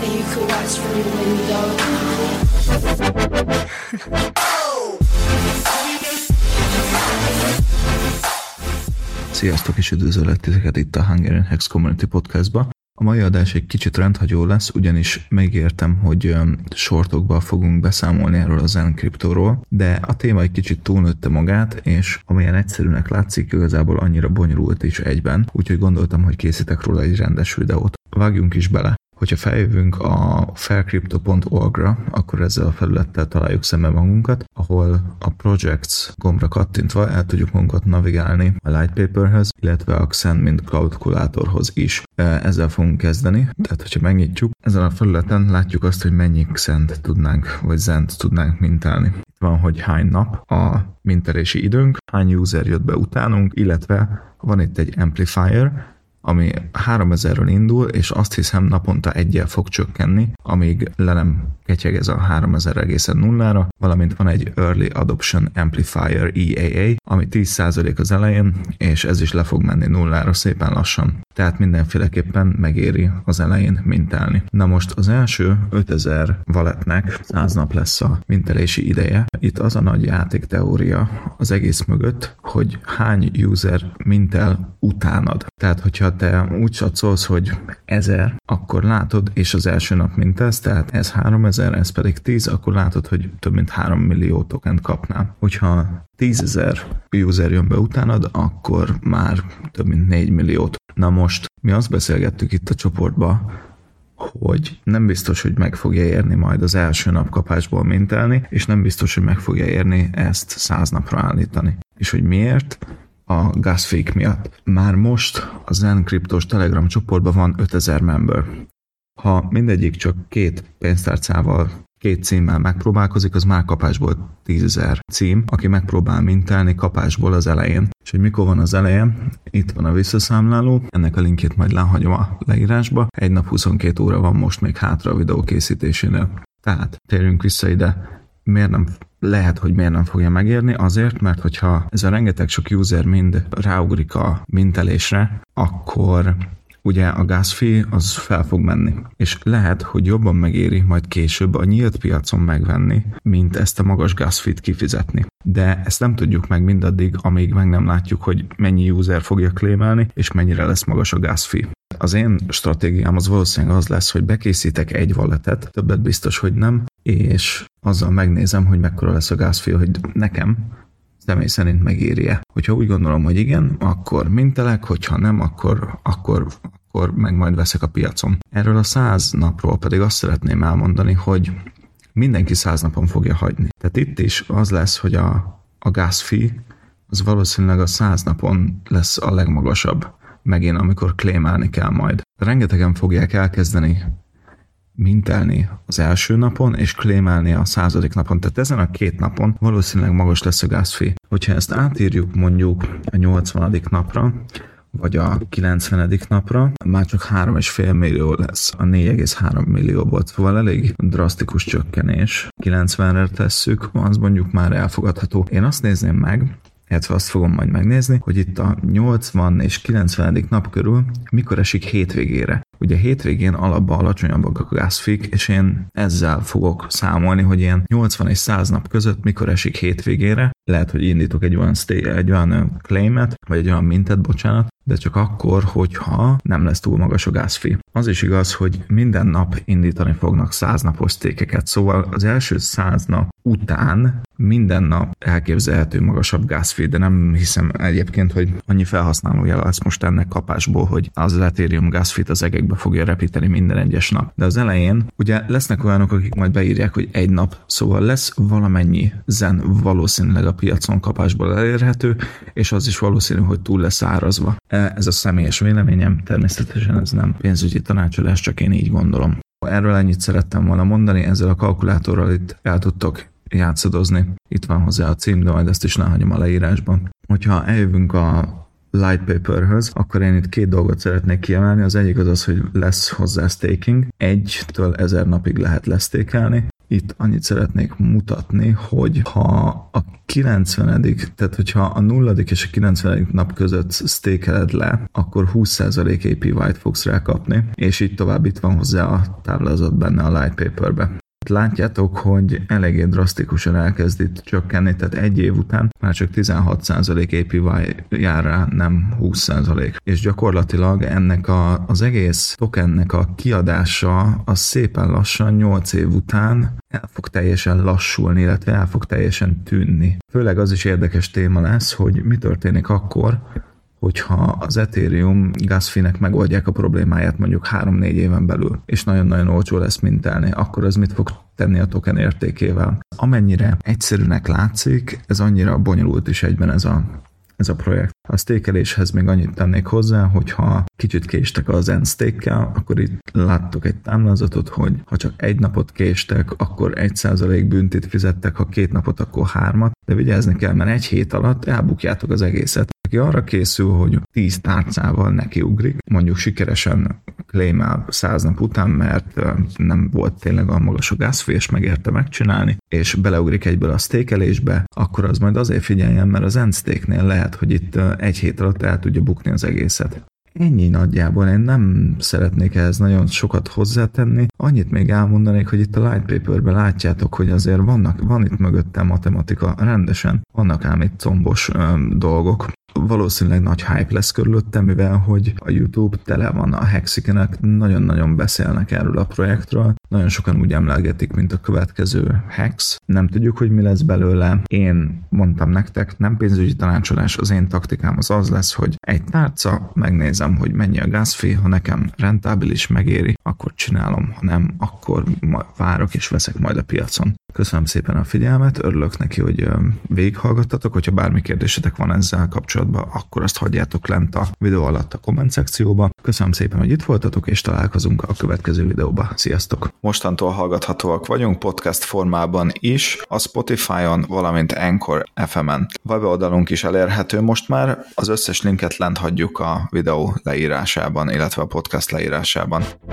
you could watch from your window. Sziasztok, és üdvözöllek titeket itt a Hungarian Hacks Community Podcastba. A mai adás egy kicsit rendhagyó lesz, ugyanis megígértem, hogy shortokban fogunk beszámolni erről a Zen kriptóról, de a téma egy kicsit túlnőtte magát, és amilyen egyszerűnek látszik, igazából annyira bonyolult is egyben, úgyhogy gondoltam, hogy készítek róla egy rendes videót. Vágjunk is bele! Hogyha feljövünk a faircrypto.org-ra, akkor ezzel a felülettel találjuk szembe magunkat, ahol a Projects gombra kattintva el tudjuk magunkat navigálni a Lightpaperhez, illetve a Xen mint kalkulátorhoz is. Ezzel fogunk kezdeni, tehát hogyha megnyitjuk, ezen a felületen látjuk azt, hogy mennyi Xent tudnánk, vagy Zent tudnánk mintálni. Itt van, hogy hány nap a mintelési időnk, hány user jött be utánunk, illetve van itt egy amplifier, ami 3000-ről indul, és azt hiszem naponta egyel fog csökkenni, amíg le nem ketyeg ez a 3000 egészen nullára, valamint van egy Early Adoption Amplifier EAA, ami 10% az elején, és ez is le fog menni nullára szépen lassan. Tehát mindenféleképpen megéri az elején mintálni. Na most az első 5000 walletnek 100 nap lesz a mintelési ideje. Itt az a nagy játékteória az egész mögött, hogy hány user mintel utánad. Tehát, hogyha te úgy satszolsz, hogy 1000, akkor látod, és az első nap mintelsz, tehát ez 3000, ez pedig 10, akkor látod, hogy több mint 3 millió tokent kapnál. Hogyha 10.000 user jön be utánad, akkor már több mint 4 milliót. Na most, mi azt beszélgettük itt a csoportba, hogy nem biztos, hogy meg fogja érni majd az első nap kapásból mintelni, és nem biztos, hogy meg fogja érni ezt 100 napra állítani. És hogy miért? A gas fee miatt. Már most a Zen kriptós Telegram csoportban van 5000 member. Ha mindegyik csak 2 pénztárcával, 2 címmel megpróbálkozik, az már kapásból 10.000 cím, aki megpróbál mintelni kapásból az elején. És hogy mikor van az eleje? Itt van a visszaszámláló, ennek a linkjét majd lehagyom a leírásba. 1 nap 22 óra van most még hátra a videó készítésénél. Tehát térjünk vissza ide. Lehet, hogy miért nem fogja megérni? Azért, mert hogyha ez a rengeteg sok user mind ráugrik a mintelésre, akkor ugye a gas fee az fel fog menni. És lehet, hogy jobban megéri majd később a nyílt piacon megvenni, mint ezt a magas gas fee-t kifizetni. De ezt nem tudjuk meg mindaddig, amíg meg nem látjuk, hogy mennyi user fogja claimelni, és mennyire lesz magas a gas fee. Az én stratégiám az valószínűleg az lesz, hogy bekészítek egy walletet, többet biztos, hogy nem, és azzal megnézem, hogy mekkora lesz a gas fee, hogy nekem személy szerint megéri-e. Hogyha úgy gondolom, hogy igen, akkor mintelek, hogyha nem, akkor meg majd veszek a piacon. Erről a 100 napról pedig azt szeretném elmondani, hogy mindenki 100 napon fogja hagyni. Tehát itt is az lesz, hogy a gas fee az valószínűleg a 100 napon lesz a legmagasabb, megint amikor claimálni kell majd. Rengetegen fogják elkezdeni mintelni az első napon, és claimálni a 100. napon. Tehát ezen a 2 napon valószínűleg magas lesz a gas fee. Hogyha ezt átírjuk mondjuk a 80. napra, vagy a 90. napra, már csak 3,5 millió lesz a 4,3 millióból. Szóval elég drasztikus csökkenés. 90-re tesszük, az mondjuk már elfogadható. Én azt nézném meg, illetve azt fogom majd megnézni, hogy itt a 80 és 90. nap körül mikor esik hétvégére. Ugye hétvégén alapban alacsonyabbak a gas fee, és én ezzel fogok számolni, hogy ilyen 80 és 100 nap között mikor esik hétvégére. Lehet, hogy indítok egy olyan claimet, vagy egy olyan mintet, bocsánat, de csak akkor, hogyha nem lesz túl magas a gas fee. Az is igaz, hogy minden nap indítani fognak 100 napos stake-eket, szóval az első 100 nap után minden nap elképzelhető magasabb gas fee, de nem hiszem egyébként, hogy annyi felhasználója lesz most ennek kapásból, hogy az Ethereum gas fee-t az egekbe fogja repíteni minden egyes nap. De az elején ugye lesznek olyanok, akik majd beírják, hogy egy nap, szóval lesz valamennyi zen valószínűleg a piacon kapásból elérhető, és az is valószínű, hogy túl lesz árazva. Ez a személyes véleményem, természetesen ez nem pénzügyi tanácsadás, csak én így gondolom. Erről ennyit szerettem volna mondani, ezzel a kalkulátorral itt el tudtok játszadozni. Itt van hozzá a cím, de majd ezt is lehagyom a leírásban. Hogyha eljövünk a Lightpaperhöz, akkor én itt 2 dolgot szeretnék kiemelni. Az egyik az, hogy lesz hozzá staking. 1-től 1000 napig lehet lesztékelni, Itt annyit szeretnék mutatni, hogy ha a 90. tehát hogyha a 0. és a 90. nap között stakeled le, akkor 20% APY-t fogsz rákapni, és így tovább itt van hozzá a táblázat benne a Light Paperbe. Látjátok, hogy eléggé drasztikusan elkezd itt csökkenni, tehát egy év után már csak 16% APY jár rá, nem 20%. És gyakorlatilag ennek az egész tokennek a kiadása az szépen lassan 8 év után el fog teljesen lassulni, illetve el fog teljesen tűnni. Főleg az is érdekes téma lesz, hogy mi történik akkor, hogyha az Ethereum gas fee-nek megoldják a problémáját mondjuk 3-4 éven belül, és nagyon-nagyon olcsó lesz mintelni, akkor az mit fog tenni a token értékével? Amennyire egyszerűnek látszik, ez annyira bonyolult is egyben ez a projekt. A stakeléshez még annyit tennék hozzá, hogyha kicsit késtek az end stake-kel, akkor itt láttok egy táblázatot, hogy ha csak egy napot késtek, akkor 1% büntit fizettek, ha 2 napot, akkor 3, de vigyázni kell, mert egy hét alatt elbukjátok az egészet. Aki arra készül, hogy 10 tárcával nekiugrik, mondjuk sikeresen claimel 100 nap után, mert nem volt tényleg a magas a gas fee, és megérte megcsinálni, és beleugrik egyből a stakelésbe, akkor az majd azért figyeljen, mert az end stake-nél lehet, hogy itt egy hét alatt el tudja bukni az egészet. Ennyi nagyjából, én nem szeretnék ehhez nagyon sokat hozzátenni. Annyit még elmondanék, hogy itt a Light Paperben látjátok, hogy azért van itt mögötte matematika rendesen, vannak ám itt combos dolgok. Valószínűleg nagy hype lesz körülöttem, mivel hogy a YouTube tele van a hexikenek, nagyon-nagyon beszélnek erről a projektről, nagyon sokan úgy emlegetik, mint a következő hex. Nem tudjuk, hogy mi lesz belőle. Én mondtam nektek, nem pénzügyi tanácsolás, az én taktikám az lesz, hogy egy tárca, megnézem, hogy mennyi a gas fee, ha nekem rentábilis, megéri, akkor csinálom, ha nem, akkor várok és veszek majd a piacon. Köszönöm szépen a figyelmet, örülök neki, hogy végighallgattatok, hogyha bármi kérdésetek van ezzel kapcsolatban, akkor azt hagyjátok lent a videó alatt a komment szekcióba. Köszönöm szépen, hogy itt voltatok, és találkozunk a következő videóban. Sziasztok! Mostantól hallgathatóak vagyunk podcast formában is, a Spotify-on, valamint Anchor FM-en. Weboldalunk is elérhető most már, az összes linket lent hagyjuk a videó leírásában, illetve a podcast leírásában.